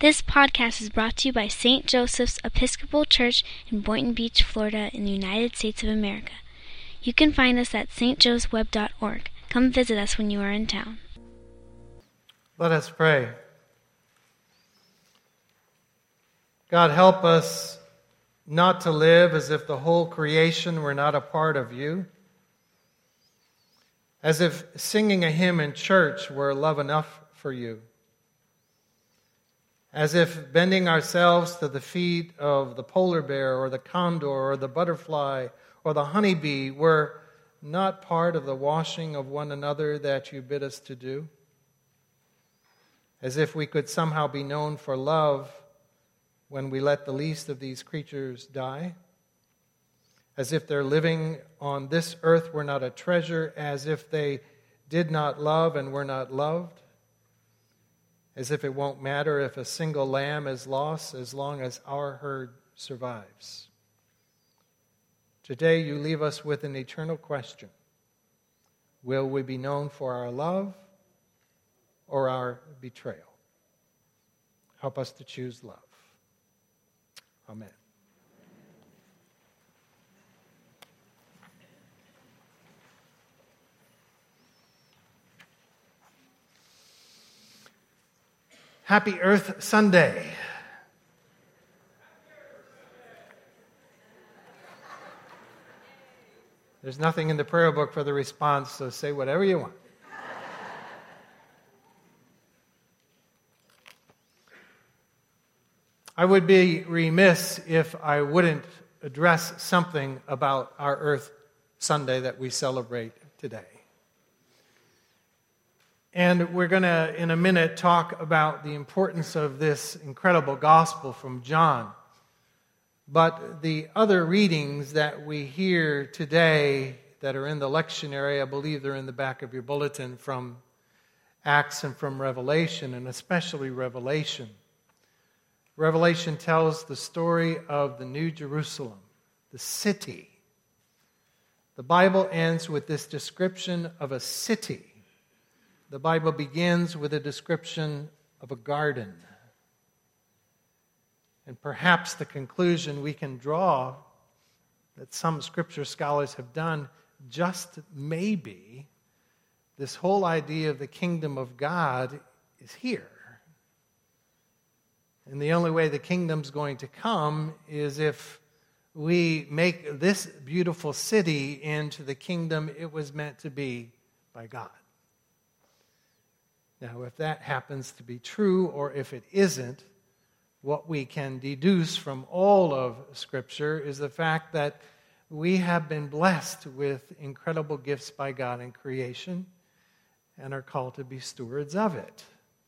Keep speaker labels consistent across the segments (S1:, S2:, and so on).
S1: This podcast is brought to you by St. Joseph's Episcopal Church in Boynton Beach, Florida, in the United States of America. You can find us at stjoesweb.org. Come visit us when you are in town.
S2: Let us pray. God, help us not to live as if the whole creation were not a part of you, as if singing a hymn in church were love enough for you, as if bending ourselves to the feet of the polar bear or the condor or the butterfly or the honeybee were not part of the washing of one another that you bid us to do, as if we could somehow be known for love when we let the least of these creatures die, as if their living on this earth were not a treasure, as if they did not love and were not loved, as if it won't matter if a single lamb is lost as long as our herd survives. Today you leave us with an eternal question. Will we be known for our love or our betrayal? Help us to choose love. Amen. Happy Earth Sunday. There's nothing in the prayer book for the response, so say whatever you want. I would be remiss if I wouldn't address something about our Earth Sunday that we celebrate today. And we're going to, in a minute, talk about the importance of this incredible gospel from John. But the other readings that we hear today that are in the lectionary, I believe they're in the back of your bulletin, from Acts and from Revelation, and especially Revelation. Revelation tells the story of the New Jerusalem, the city. The Bible ends with this description of a city. The Bible begins with a description of a garden. And perhaps the conclusion we can draw, that some scripture scholars have done, just maybe, this whole idea of the kingdom of God is here. And the only way the kingdom's going to come is if we make this beautiful city into the kingdom it was meant to be by God. Now, if that happens to be true, or if it isn't, what we can deduce from all of Scripture is the fact that we have been blessed with incredible gifts by God in creation and are called to be stewards of it.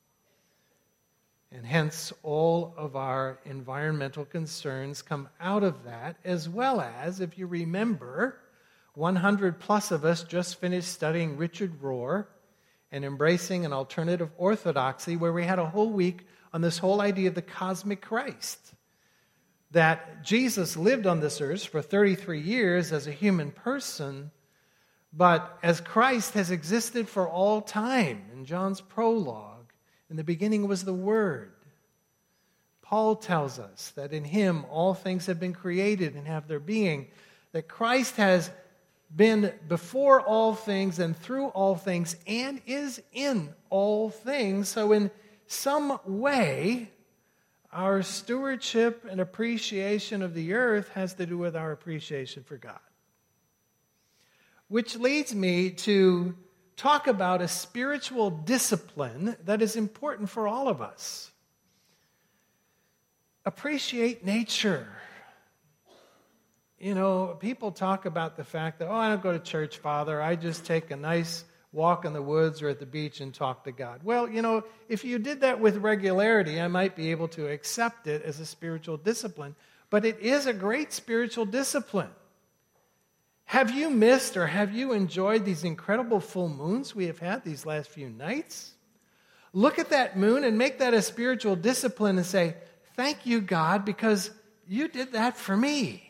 S2: And hence, all of our environmental concerns come out of that, as well as, if you remember, 100 plus of us just finished studying Richard Rohr and Embracing an Alternative Orthodoxy, where we had a whole week on this whole idea of the cosmic Christ. That Jesus lived on this earth for 33 years as a human person, but as Christ has existed for all time. In John's prologue, in the beginning was the Word. Paul tells us that in Him all things have been created and have their being. That Christ has been before all things and through all things and is in all things. So in some way, our stewardship and appreciation of the earth has to do with our appreciation for God. Which leads me to talk about a spiritual discipline that is important for all of us. Appreciate nature. You know, people talk about the fact that, I don't go to church, Father. I just take a nice walk in the woods or at the beach and talk to God. Well, if you did that with regularity, I might be able to accept it as a spiritual discipline. But it is a great spiritual discipline. Have you missed or have you enjoyed these incredible full moons we have had these last few nights? Look at that moon and make that a spiritual discipline and say, thank you, God, because you did that for me.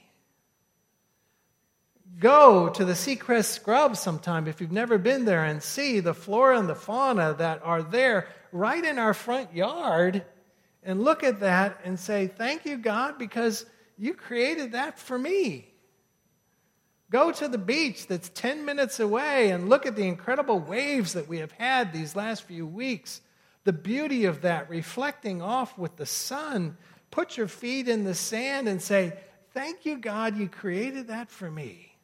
S2: Go to the Seacrest Scrub sometime if you've never been there and see the flora and the fauna that are there right in our front yard and look at that and say, thank you, God, because you created that for me. Go to the beach that's 10 minutes away and look at the incredible waves that we have had these last few weeks. The beauty of that reflecting off with the sun. Put your feet in the sand and say, thank you, God, you created that for me.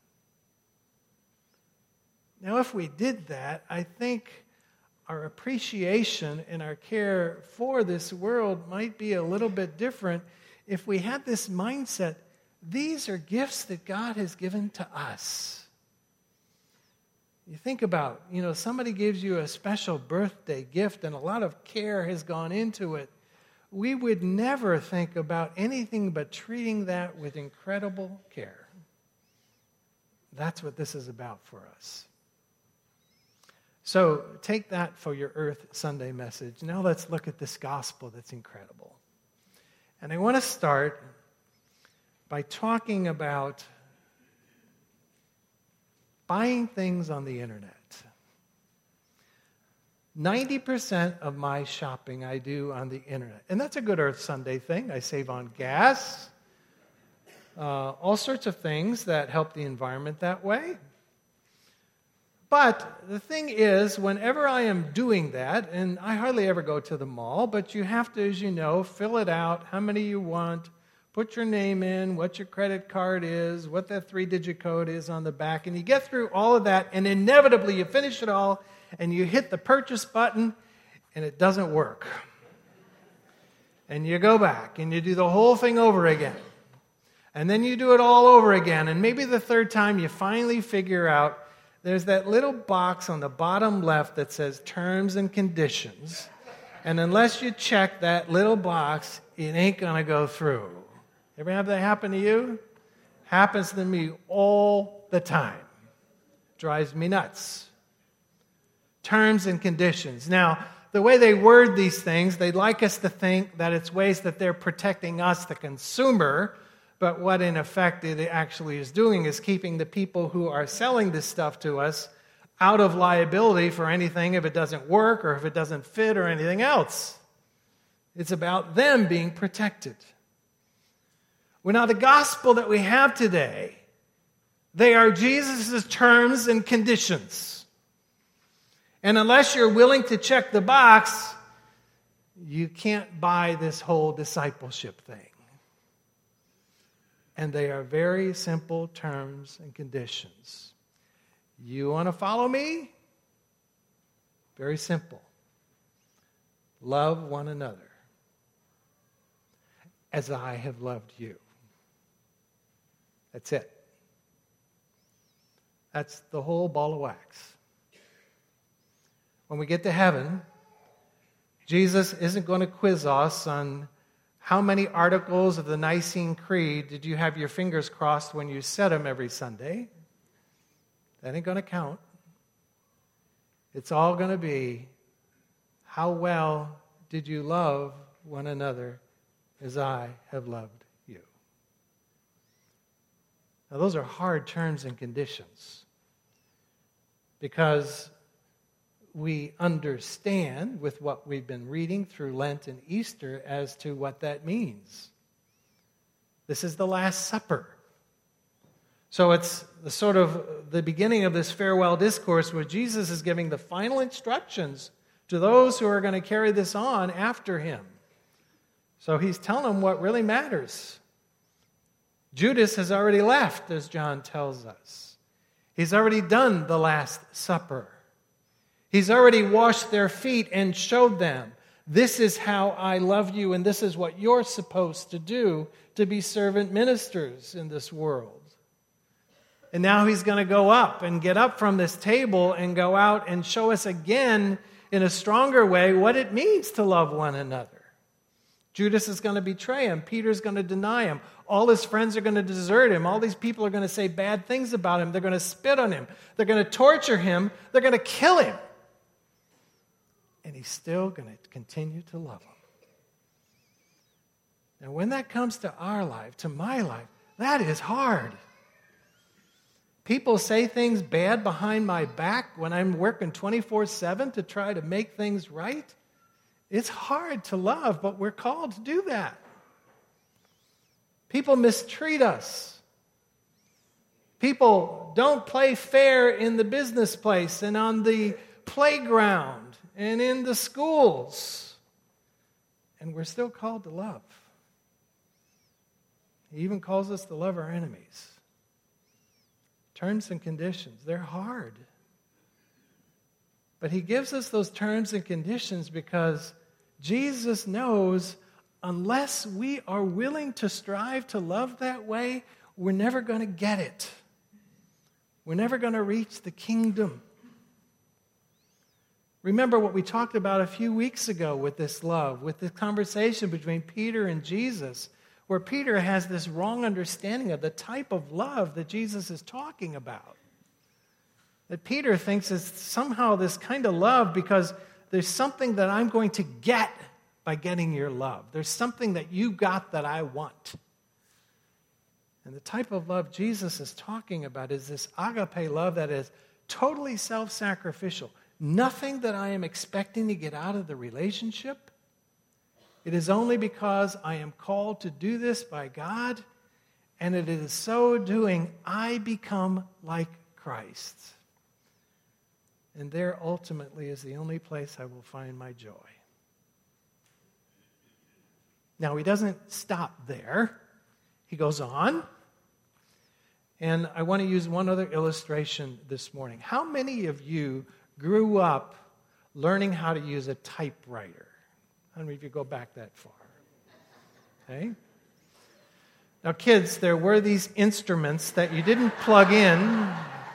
S2: Now, if we did that, I think our appreciation and our care for this world might be a little bit different if we had this mindset. These are gifts that God has given to us. You think about, somebody gives you a special birthday gift and a lot of care has gone into it. We would never think about anything but treating that with incredible care. That's what this is about for us. So take that for your Earth Sunday message. Now let's look at this gospel that's incredible. And I want to start by talking about buying things on the internet. 90% of my shopping I do on the internet. And that's a good Earth Sunday thing. I save on gas, all sorts of things that help the environment that way. But the thing is, whenever I am doing that, and I hardly ever go to the mall, but you have to, as you know, fill it out, how many you want, put your name in, what your credit card is, what that 3-digit code is on the back, and you get through all of that, and inevitably you finish it all, and you hit the purchase button, and it doesn't work. And you go back, and you do the whole thing over again. And then you do it all over again, and maybe the third time you finally figure out there's that little box on the bottom left that says terms and conditions, and unless you check that little box, it ain't going to go through. Ever have that happen to you? Happens to me all the time. Drives me nuts. Terms and conditions. Now, the way they word these things, they'd like us to think that it's ways that they're protecting us, the consumer, but what in effect it actually is doing is keeping the people who are selling this stuff to us out of liability for anything if it doesn't work or if it doesn't fit or anything else. It's about them being protected. Well, now the gospel that we have today, they are Jesus' terms and conditions. And unless you're willing to check the box, you can't buy this whole discipleship thing. And they are very simple terms and conditions. You want to follow me? Very simple. Love one another as I have loved you. That's it. That's the whole ball of wax. When we get to heaven, Jesus isn't going to quiz us on how many articles of the Nicene Creed did you have your fingers crossed when you said them every Sunday. That ain't going to count. It's all going to be, how well did you love one another as I have loved you? Now, those are hard terms and conditions because we understand with what we've been reading through Lent and Easter as to what that means. This is the Last Supper. So it's the sort of the beginning of this farewell discourse where Jesus is giving the final instructions to those who are going to carry this on after him. So he's telling them what really matters. Judas has already left, as John tells us. He's already done the Last Supper. He's already washed their feet and showed them, this is how I love you, and this is what you're supposed to do to be servant ministers in this world. And now he's going to go up and get up from this table and go out and show us again in a stronger way what it means to love one another. Judas is going to betray him. Peter's going to deny him. All his friends are going to desert him. All these people are going to say bad things about him. They're going to spit on him. They're going to torture him. They're going to kill him. And he's still going to continue to love them. And when that comes to our life, to my life, that is hard. People say things bad behind my back when I'm working 24/7 to try to make things right. It's hard to love, but we're called to do that. People mistreat us. People don't play fair in the business place and on the playground and in the schools. And we're still called to love. He even calls us to love our enemies. Terms and conditions, they're hard. But he gives us those terms and conditions because Jesus knows unless we are willing to strive to love that way, we're never going to get it. We're never going to reach the kingdom. Remember what we talked about a few weeks ago with this love, with the conversation between Peter and Jesus, where Peter has this wrong understanding of the type of love that Jesus is talking about. That Peter thinks is somehow this kind of love because there's something that I'm going to get by getting your love. There's something that you got that I want. And the type of love Jesus is talking about is this agape love that is totally self-sacrificial. Nothing that I am expecting to get out of the relationship. It is only because I am called to do this by God, and it is so doing I become like Christ. And there ultimately is the only place I will find my joy. Now, he doesn't stop there. He goes on. And I want to use one other illustration this morning. How many of you grew up learning how to use a typewriter? How many of you go back that far? Okay. Now, kids, there were these instruments that you didn't plug in,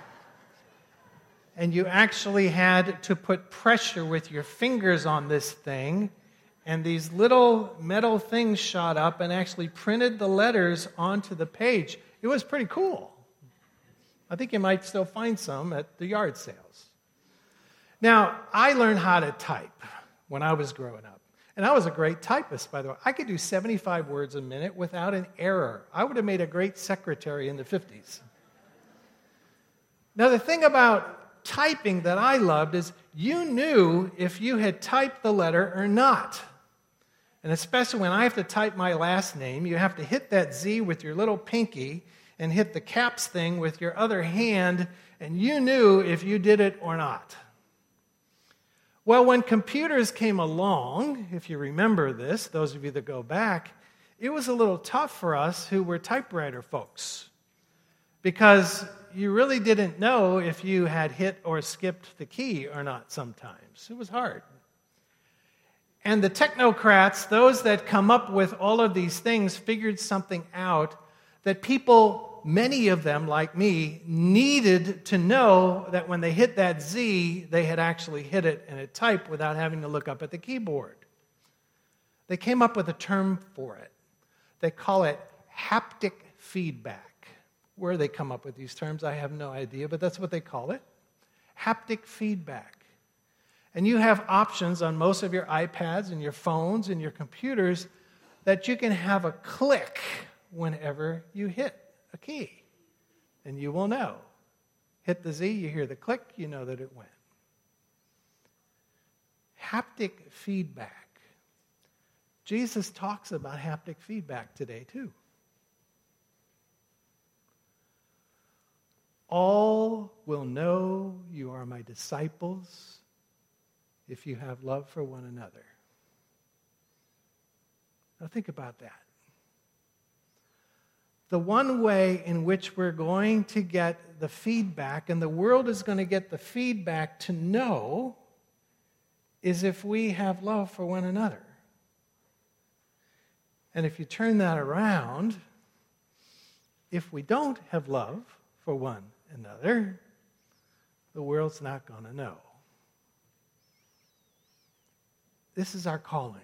S2: and you actually had to put pressure with your fingers on this thing, and these little metal things shot up and actually printed the letters onto the page. It was pretty cool. I think you might still find some at the yard sales. Now, I learned how to type when I was growing up. And I was a great typist, by the way. I could do 75 words a minute without an error. I would have made a great secretary in the 50s. Now, the thing about typing that I loved is you knew if you had typed the letter or not. And especially when I have to type my last name, you have to hit that Z with your little pinky and hit the caps thing with your other hand, and you knew if you did it or not. Well, when computers came along, if you remember this, those of you that go back, it was a little tough for us who were typewriter folks because you really didn't know if you had hit or skipped the key or not sometimes. It was hard. And the technocrats, those that come up with all of these things, figured something out that people, many of them like me, needed to know that when they hit that Z, they had actually hit it and it typed without having to look up at the keyboard. They came up with a term for it. They call it haptic feedback. Where they come up with these terms, I have no idea, but that's what they call it. Haptic feedback. And you have options on most of your iPads and your phones and your computers that you can have a click whenever you hit a key. And you will know. Hit the Z, you hear the click, you know that it went. Haptic feedback. Jesus talks about haptic feedback today too. All will know you are my disciples if you have love for one another. Now think about that. The one way in which we're going to get the feedback, and the world is going to get the feedback to know, is if we have love for one another. And if you turn that around, if we don't have love for one another, the world's not going to know. This is our calling.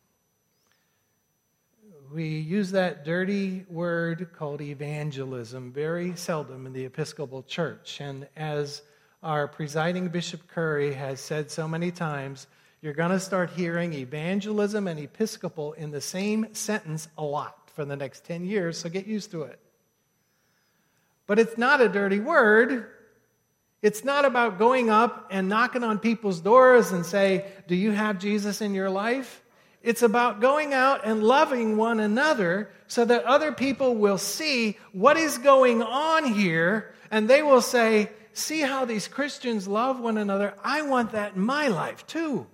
S2: We use that dirty word called evangelism very seldom in the Episcopal Church. And as our presiding Bishop Curry has said so many times, you're going to start hearing evangelism and Episcopal in the same sentence a lot for the next 10 years, so get used to it. But it's not a dirty word. It's not about going up and knocking on people's doors and say, do you have Jesus in your life? It's about going out and loving one another so that other people will see what is going on here, and they will say, see how these Christians love one another? I want that in my life too.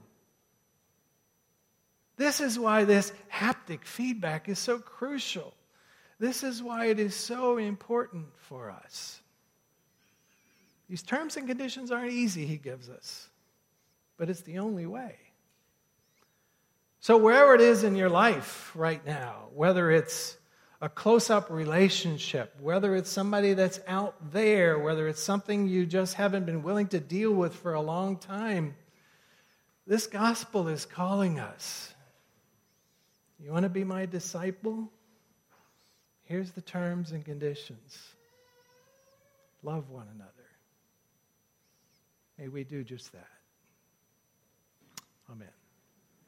S2: This is why this haptic feedback is so crucial. This is why it is so important for us. These terms and conditions aren't easy, he gives us, but it's the only way. So wherever it is in your life right now, whether it's a close-up relationship, whether it's somebody that's out there, whether it's something you just haven't been willing to deal with for a long time, this gospel is calling us. You want to be my disciple? Here's the terms and conditions. Love one another. May we do just that. Amen.